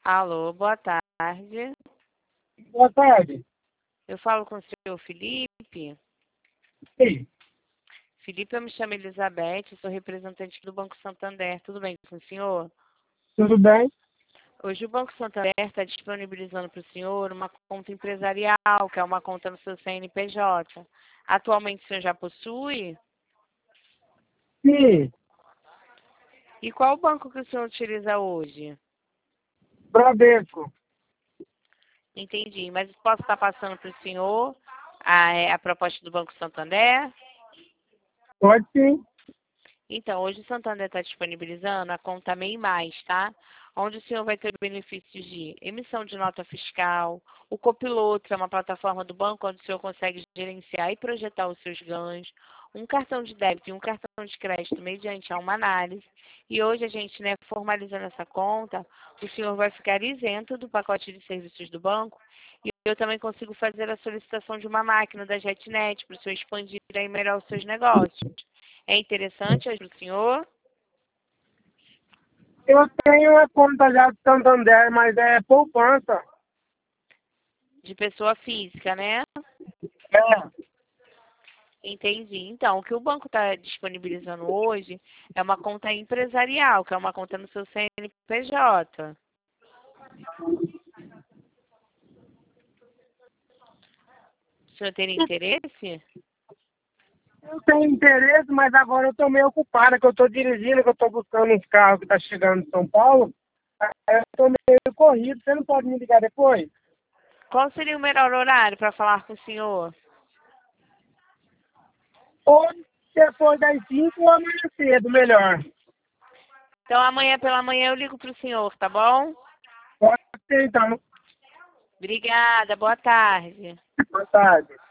Alô, boa tarde. Boa tarde. Eu falo com o senhor Felipe. Sim, Felipe, eu me chamo Elizabeth, sou representante do Banco Santander. Tudo bem com o senhor? tudo bem? Hoje o Banco Santander está disponibilizando para o senhor uma conta empresarial, que é uma conta no seu CNPJ. Atualmente o senhor já possui? Sim, E qual banco que o senhor utiliza hoje? Bradesco. Entendi, mas posso estar passando para o senhor a proposta do Banco Santander? Pode sim. Então, hoje o Santander está disponibilizando a conta MEI Mais, tá? Onde o senhor vai ter benefícios de emissão de nota fiscal, o Copiloto, que é uma plataforma do banco onde o senhor consegue gerenciar e projetar os seus ganhos, um cartão de débito e um cartão de crédito mediante a uma análise. E hoje a gente, né, formalizando essa conta, o senhor vai ficar isento do pacote de serviços do banco e eu também consigo fazer a solicitação de uma máquina da JetNet para o senhor expandir aí melhor os seus negócios. É interessante para o senhor? Eu tenho a conta já do Santander, mas é poupança. De pessoa física, né? É, Entendi. Então, o que o banco está disponibilizando hoje é uma conta empresarial, que é uma conta no seu CNPJ. O senhor tem interesse? eu tenho interesse, mas agora eu estou meio ocupado, que eu estou dirigindo, que eu estou buscando uns carros que tá chegando em São Paulo. Aí eu estou meio corrido. Você não pode me ligar depois? Qual seria o melhor horário para falar com o senhor? Ou depois das 5 ou amanhã cedo, melhor. Então, amanhã pela manhã eu ligo para o senhor, tá bom? Pode ser, então. Obrigada, boa tarde. Boa tarde.